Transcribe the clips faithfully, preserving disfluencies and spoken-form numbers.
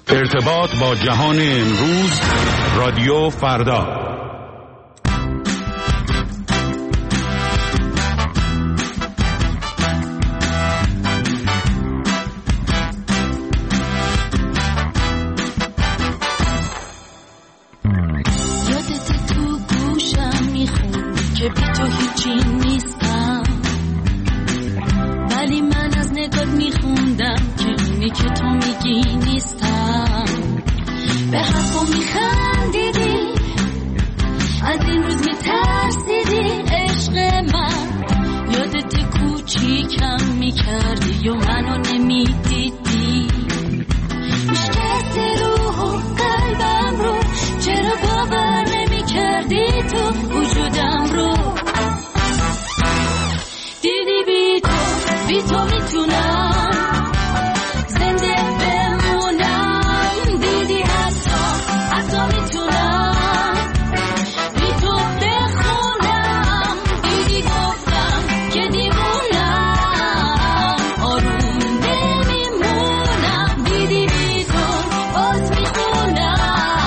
ارتباط با جهان امروز، رادیو فردا. یادت تو گوشم میخون که بی تو هیچی نیستم، ولی من از نگات میخوندم که اونی که تو میگی نیستم. به حرفم میخندیدی، از این روز میترسیدی عشق من. یادت کوچیکم میکردی و منو نمیدیدی، میشکستی روح و قلبم رو، چرا باور نمیکردی تو وجودم رو. دیدی بی تو بی تو میتونم زنده بمونم، دیدی حتی حتی میتونم بی تو بخونم، دیدی گفتم که دیوونم آروم نمیمونم، دیدی بی تو باز میخونم.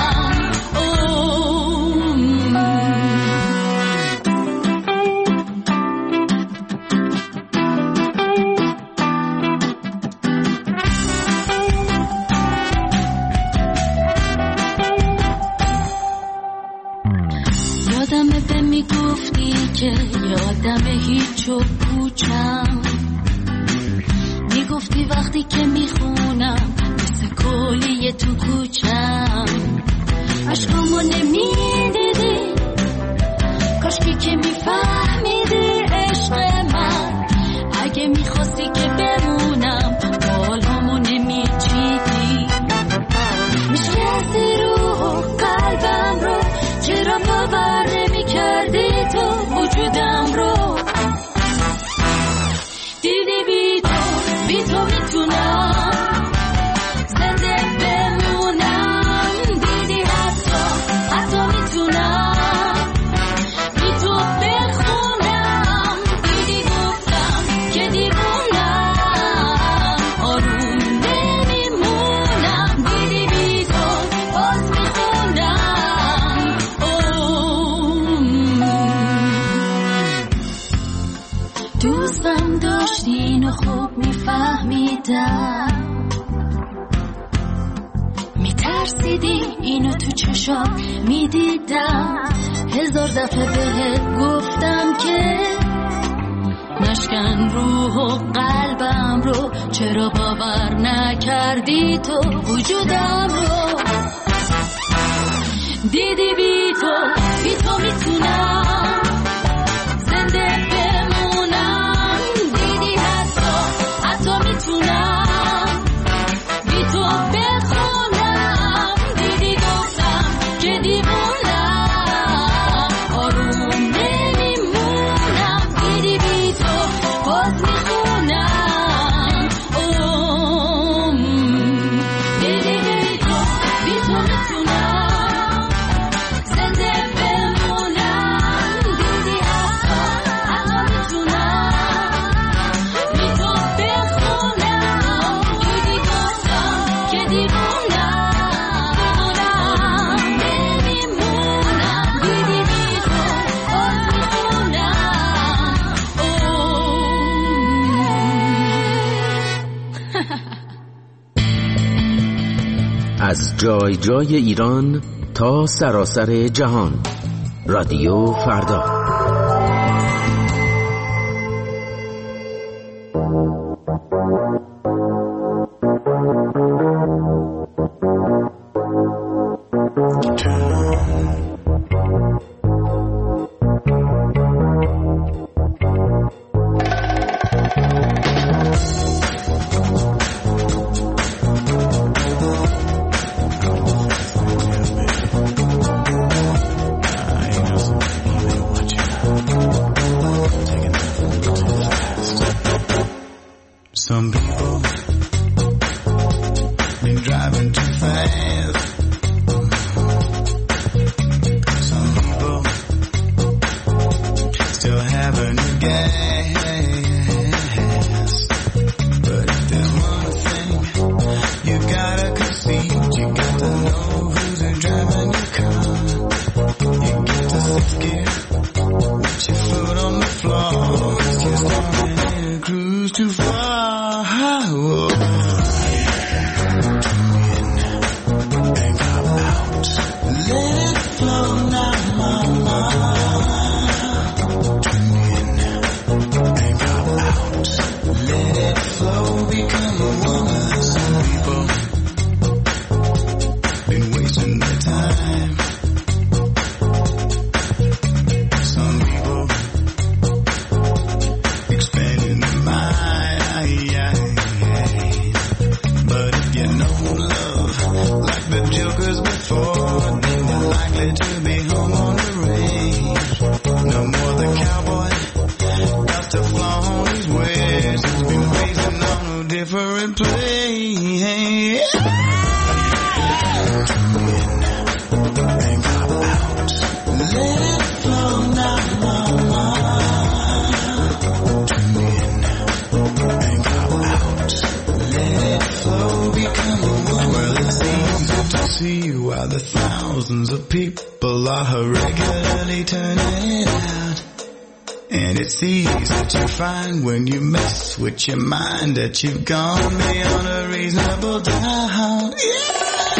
یادمه به میگفتی که یادمه هیچ و پوچم، میگفتی وقتی که میخونم مثل کلیه تو کوچم. عشقامو نمیدیدی، کاشکی که میفهمیدی عشق من. اگه میخواستی که بمونم بالامو نمیچیدی، میشکستی روح و قلبم رو، چرا باور نمی کردی تو وجودم رو. دیدی بی تو بی تو میتونم زنده بمونم، دیدی حتی حتی میتونم بی تو بخونم، دیدی گفتم که دیوونم آروم نمیمونم، دیدی بی تو باز میخونم. دوستم داشتین و خوب میفهمیدم، میترسیدی اینو تو چشات میدیدم. هزار دفعه بهت گفتم که نشکن روح و قلبم رو، چرا باور نکردی تو وجودم رو. دیدی بی تو بی تو میتونم زنده بمونم، دیدی حتی حتی میتونم بی تو بخونم، دیدی گفتم که دیوونم آروم نمیمونم، دیدی بی تو باز میخونم. دیدی بی تو بی تو میتونم زنده بمونم، دیدی حتی حتی میتونم بی تو بخونم، دیدی گفتم که دیوونم نمیمونم، دیدی بی تو باز میخونم. از جای جای ایران تا سراسر جهان، رادیو فردا. Some people been driving too fast. Some people still having gas. But if there's one thing you gotta concede you no love like the jokers before, then you're likely to be home on the range. No more the cowboy got to flaunt his ways. He's been raising on a different place. And come out, let it flow now, mama. See while the thousands of people are regularly turning it out. And it's easy to find when you mess with your mind that you've gone beyond a reasonable doubt. Yeah!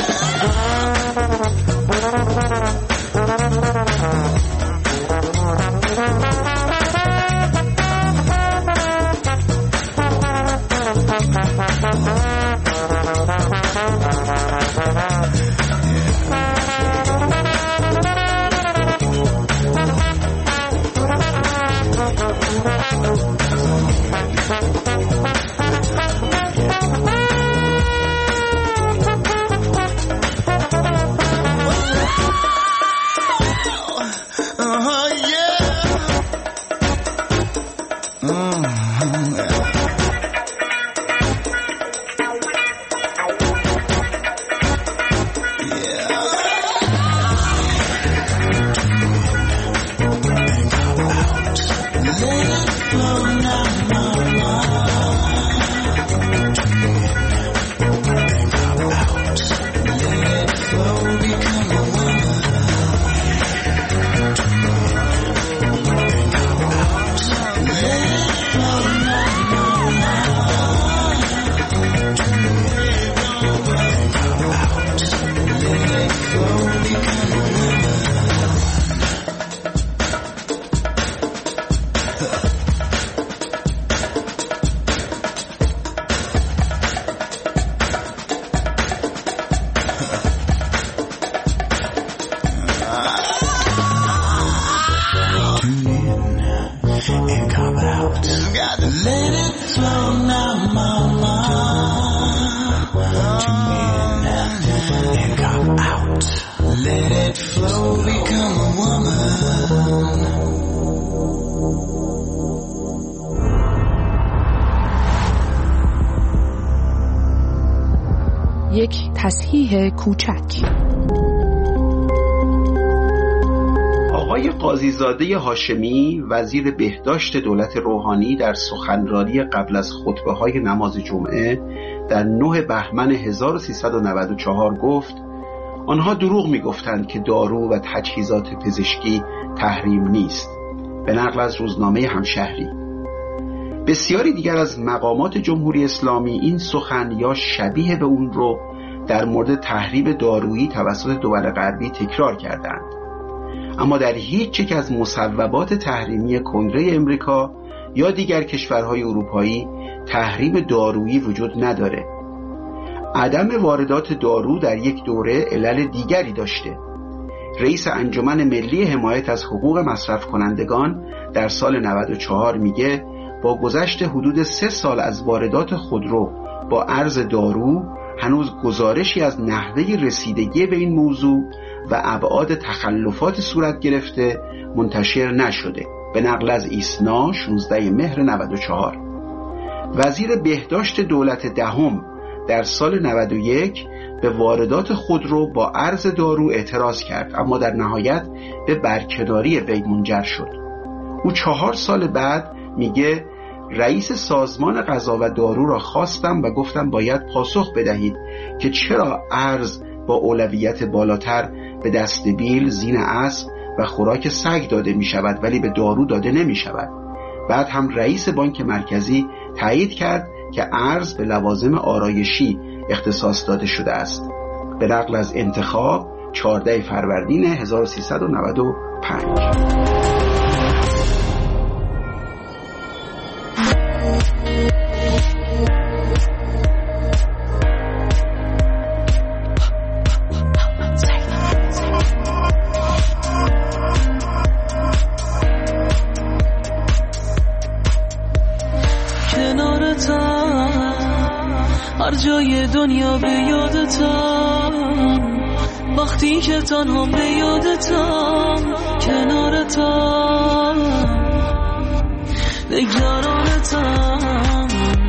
یک تصحیح کوچک. آقای قاضیزاده هاشمی وزیر بهداشت دولت روحانی در سخنرانی قبل از خطبه‌های نماز جمعه در نه بهمن هزار و سیصد و نود و چهار گفت آنها دروغ می‌گفتند که دارو و تجهیزات پزشکی تحریم نیست. به نقل از روزنامه همشهری. بسیاری دیگر از مقامات جمهوری اسلامی این سخن یا شبیه به اون رو در مورد تحریم دارویی توسط دول غربی تکرار کردند. اما در هیچ یک از مصوبات تحریمی کنگره امریکا یا دیگر کشورهای اروپایی تحریم دارویی وجود نداره. عدم واردات دارو در یک دوره علل دیگری داشته. رئیس انجمن ملی حمایت از حقوق مصرف کنندگان در سال نود و چهار میگه با گذشت حدود سه سال از واردات خودرو با ارز دارو هنوز گزارشی از نحوه رسیدگی به این موضوع و ابعاد تخلفات صورت گرفته منتشر نشده. به نقل از ایسنا شانزده مهر نود و چهار. وزیر بهداشت دولت دهم در سال نود و یک به واردات خودرو با ارز دارو اعتراض کرد، اما در نهایت به برکناری وی منجر شد. او چهار سال بعد میگه رئیس سازمان غذا و دارو را خواستم و گفتم باید پاسخ بدهید که چرا ارز با اولویت بالاتر به دستبیل، زین اسب و خوراک سگ داده می شود ولی به دارو داده نمی شود. بعد هم رئیس بانک مرکزی تایید کرد که ارز به لوازم آرایشی اختصاص داده شده است. به نقل از انتخاب چهاردهم فروردین هزار و سیصد و نود و پنج. هر جای دنیا به یادتم، وقتی که تنها به یادتم، کنارتم، نگرانتم،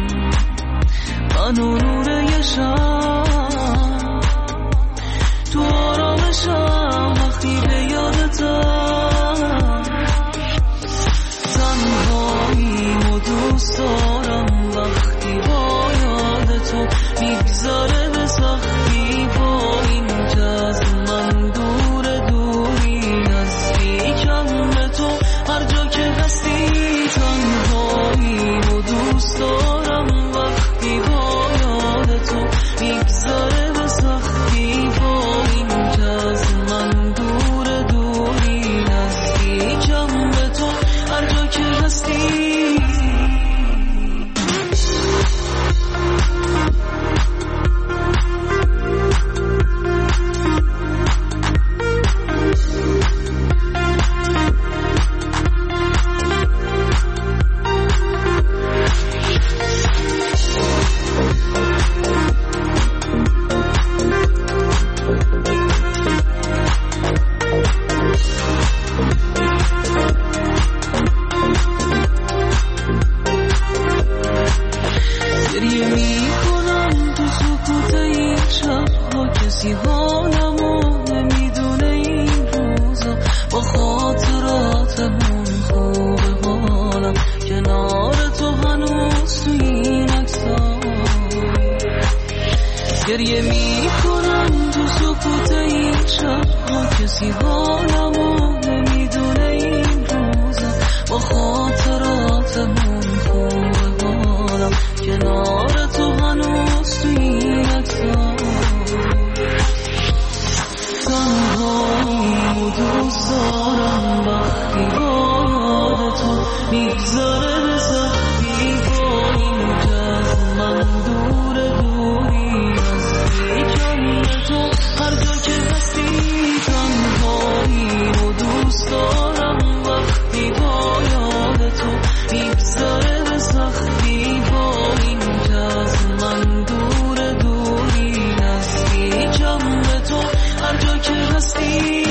من و نور یه شب تو آرامشم، وقتی به یادتم، تنهاییم و دوست دارم، وقتی با یاد تو میگذره به سختی، با این که از من دور دوری، نزدیکم به تو هر جا که هستی، تنهاییم و دوست دارم، وقتی با یاد تو میگذره به سختی، با این که از من دور دوری، نزدیکم به تو هر جا که هستی. گریه می کنم تو سکوت این شب ها، کسی حالمو نمیدونه این روزا، با خاطراتمون خوبه حالم، کنار تو هنوز تو این عکس‌ها، تنهاییم و دوست دارم، وقتی با یاد تو میگذره به سختی، با این که از من دور دوری، تو هر جا که هستی، تنهاییم و دوست دارم، وقتی با یاد تو میگذره به سختی، با این که از من دور دوری، نزدیکم به تو هر جا که هستی.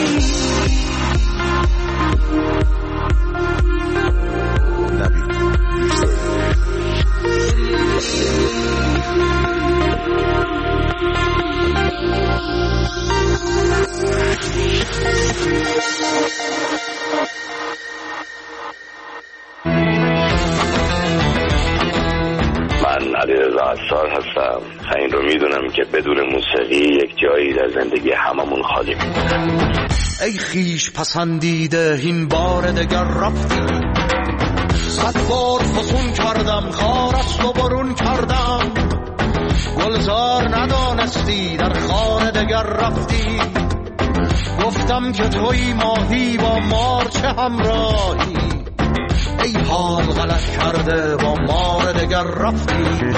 من علیرضا عطار هستم. این رو میدونم که بدون موسیقی یک جایی در زندگی هممون خالی میمونه. ای خیش پسندیده این بار دگر رفتی، صد بار فسون کردم خارست و برون کردم، گلزار ندانستی در خانه دگر رفتی، گفتم که توی ماهی با مار چه همراهی، ای حال غلط کرده با مار دگر رفتی.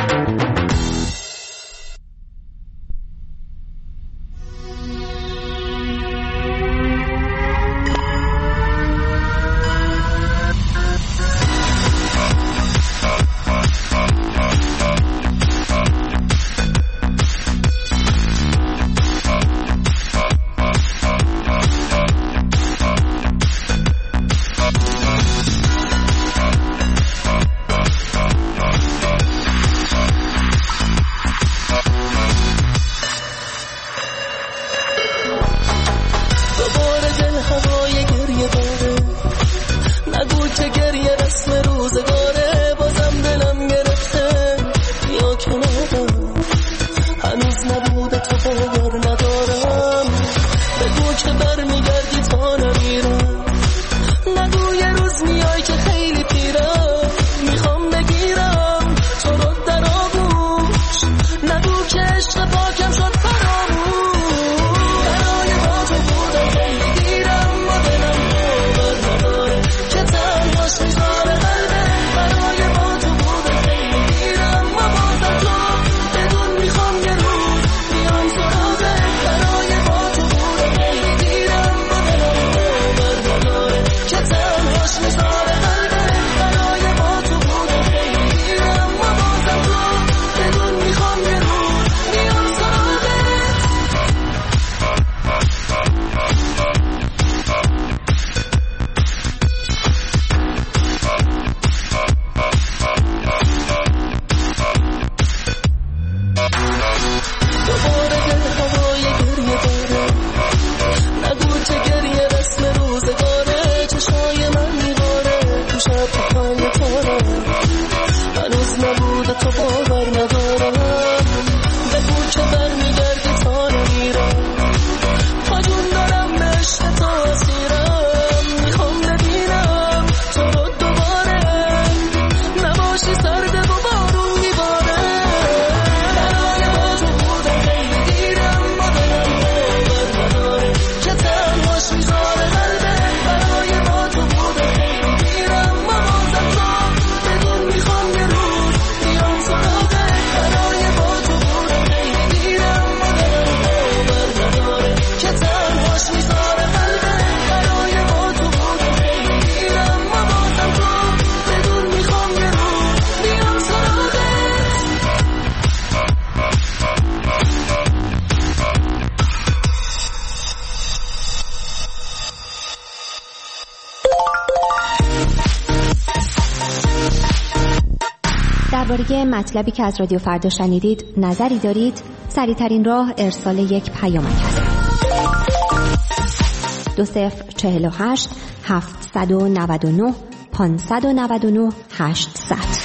درباره مطلبی که از رادیو فردا شنیدید نظری دارید؟ سریع‌ترین راه ارسال یک پیامک است. دو صفر چهل و هشت هفتصد و نود و نه پانصد و نود و نه هشتصد.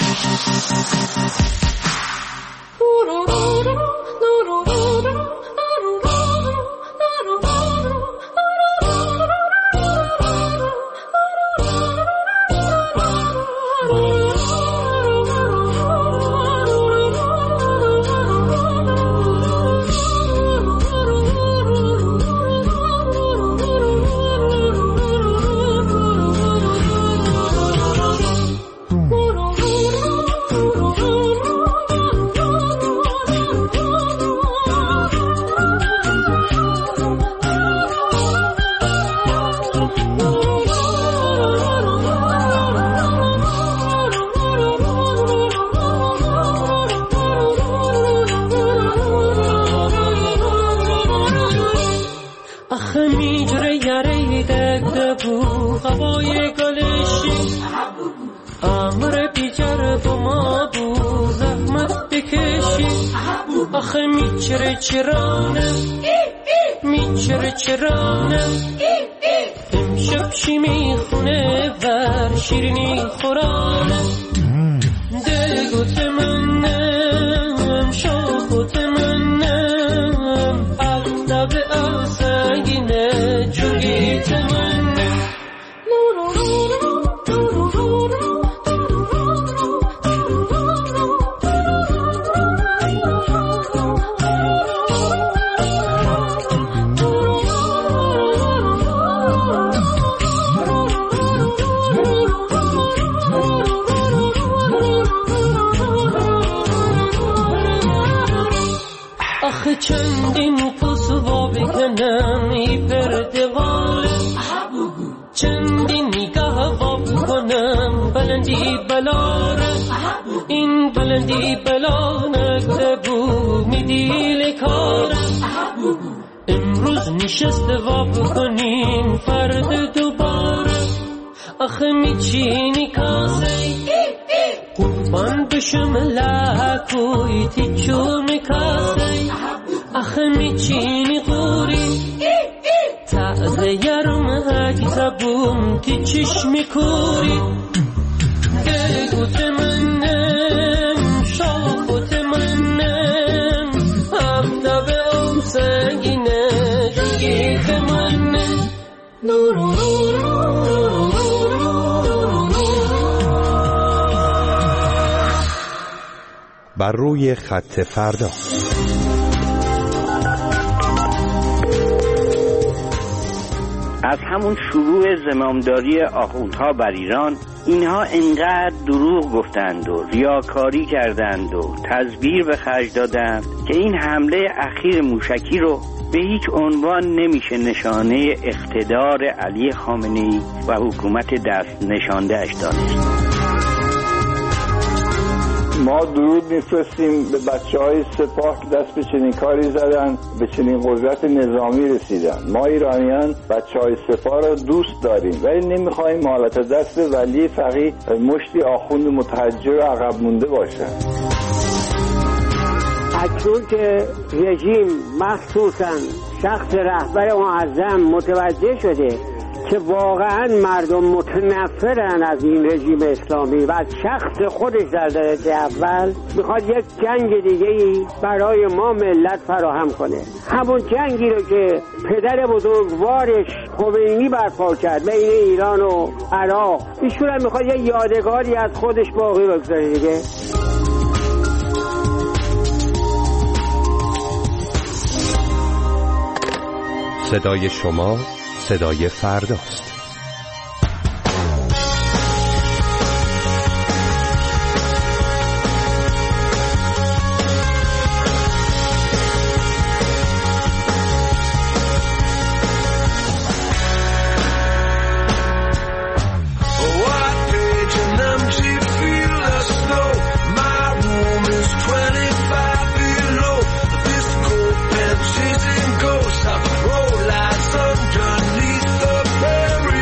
آخه میچره چرانه میچره چرانه امشب چی میخونه بر شیرینی خورانه دلگوت منم شاخوت منم اغلب آسنگینه جوگیت منم چندین پسوا بکنم ای پردوال چندین نگاه وا بکنم بلندی بلاره این بلندی بلا نکتبو میدیل کاره امروز نشست وا بکنین فرد دوباره آخه میچینی کاسه قربان بشم لحکوی تیچون کاسه آخه میچینی قوری تعزه یرمک زبون تی چشمی کوری دلگوت منم شاخوت منم هفته به اون سنگینه جگیت منم بر روی خط فردا. از همون شروع زمامداری آخوندها بر ایران اینها انقدر دروغ گفتند و ریاکاری کردند و تزویر به خرج دادند که این حمله اخیر موشکی رو به هیچ عنوان نمیشه نشانه اقتدار علی خامنه‌ای و حکومت دست نشانده اش دانست. ما درود میفرستیم به بچه های سپاه که دست به چنین کاری زدن، به چنین قدرت نظامی رسیدن. ما ایرانیان بچه های سپاه را دوست داریم ولی نمیخواهیم حالت دست ولی فقیه مشتی آخوند متحجر و عقب مونده باشن. اکنون که رژیم مخصوصا شخص رهبر معظم متوجه شده که واقعا مردم متنفرن از این رژیم اسلامی و از شخص خودش در درجه اول، میخواد یک جنگ دیگه ای برای ما ملت فراهم کنه. همون جنگی رو که پدر بزرگوارش خمینی برپا کرد بین ایران و عراق، ایشون هم میخواد یک یادگاری از خودش باقی بگذاره دیگه. صدای شما صدای فرداست. Underneath the berry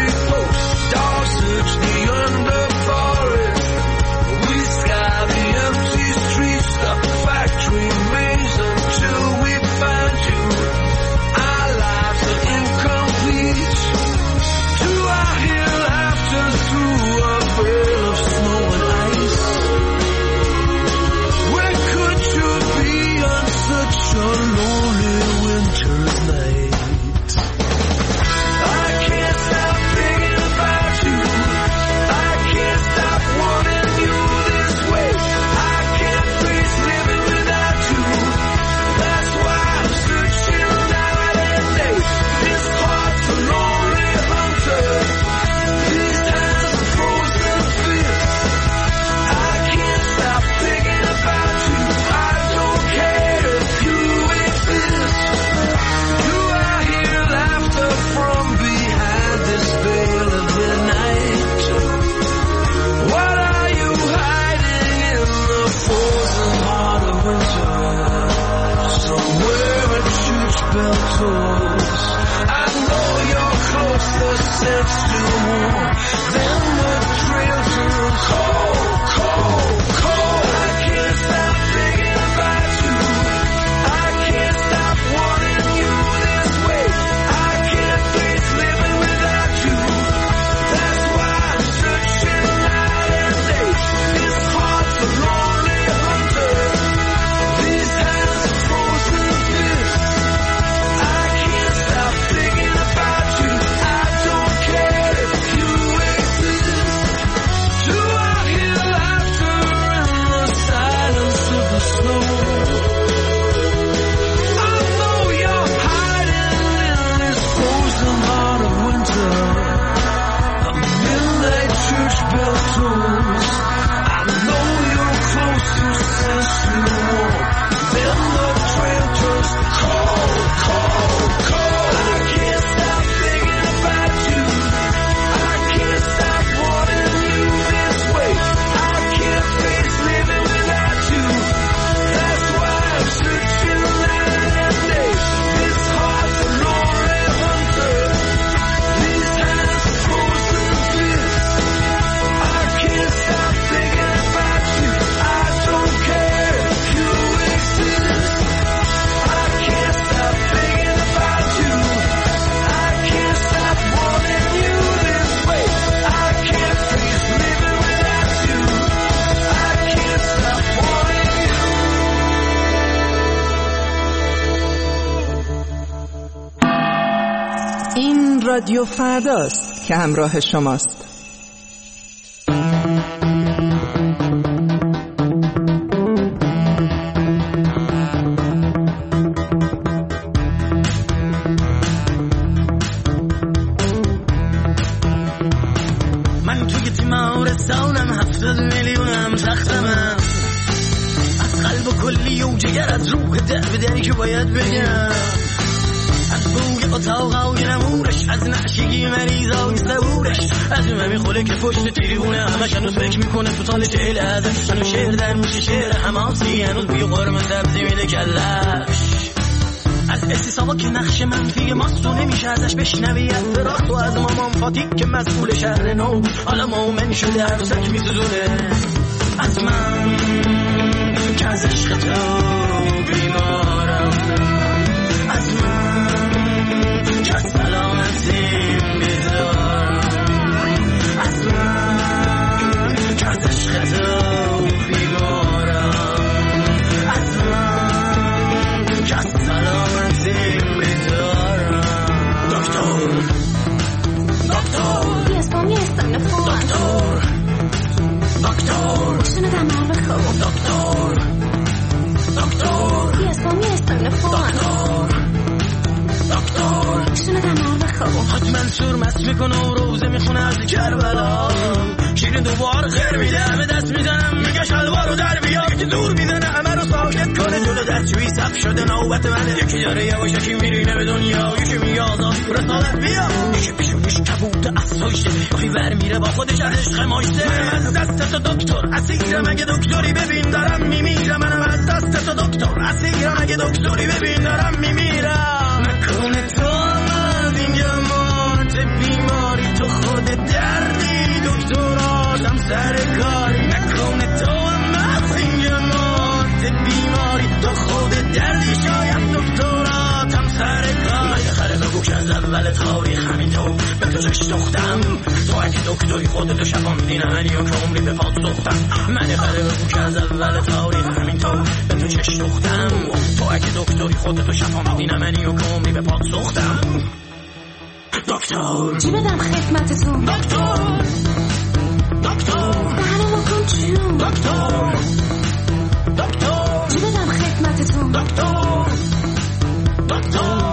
bell tolls. I know you're closer, said still more. Then the trail turns cold, cold, cold. I can't stop thinking about you. I can't stop wanting you this way. I can't face living without you. That's why I'm searching night and day. This heart's a lonely hunter. These hands are frozen fists. I can't stop thinking about you. I don't care if you exist. Do I hear laughter in the silence of the snow? I know you're hiding in this frozen heart of winter. A midnight church bell tolls. I know you're close to sensual. Then the trail turns cold, cold, cold. I can't stop thinking about you. I can't stop wanting you this way. I can't face living without you. That's why I'm searching night and day. This heart's a lonely hunter. These hands are frozen fists. I can't stop thinking about you. I don't care if you exist. I can't stop thinking about you. I can't stop wanting you this way. I can't face living without you. I can't stop wanting you. این رادیو فرداست که همراه شماست. من توی تیمارستانم هفتاد میلیونم تختمم. از قلب و کلی و جگر از روح در به دری که باید بگم. از بوی اتاقای نمورش از نعشگی مریضای صبورش از ممی خوله که پشت تریبونه همش هنوز فکر میکنه تو سال چهل ازش هنوز شعر در موش شعر حماسی هنوز بوی قرمه سبزی میده کلش از استیساوا که نقش منفی ماست و نمیشه ازش بشنوی از فراخت و از مامان فاتی که مسئول شهر نو حالا مومن شده عروسک میسوزونه از من که از عشق تو بیمارم از من که از سلامتیم بیزارم از من که از عشق تو بیمارم از من که از سلامتیم بیزارم دکتر دکتر Yes, mom, yes, I'm the phone. دکتر دکتر شنو دم عرق دکتر دکتر Yes, mom, yes, I'm the phone. دکتر دکتر شنو دم عرق حتما سور مست میکنه و روزه میخونه از کربلا شیرین دوبار خیر میده به دست میزنم میگه شلوار رو در بیا یکی دور میزنه همه رو ساکت کنه جلو دستشویی صف شده نوبت منه یکی داره یواش یکی میرینه به دنیا یکی میگه آزاد رسالت بیا یکی پیشونیش کبوت افسایشه یکی ور میره با خودش از عشق ماشته منم از دست تو دکتر اسیرم اگه دکتری ببین دارم میمیرم منم از دست تو دکتر اسیرم اگه دکتری ببین دارم میمیرم نکنه تو آمد اینجا مات بیماری تو خود دردی دکتراتم سر کاری نکنه تو آمد اینجا مات بیماری تو خود دردی شاید دکتراتم سر کاری من خره بگو که از اول تاریخ همین تو به تو چش دختم تو اگه دکتری خودتو شفاندی نه منی و که عمری به پاد سختم من خره بگو که از اول تاریخ همین تو به تو چش دختم تو اگه دکتری خودتو شفاندی نه منی و که عمری به پاد سختم دکتر چی بدم خدمتتون دکتر دکتر دهنمو کن چون دکتر دکتر چی بدم خدمتتون دکتر دکتر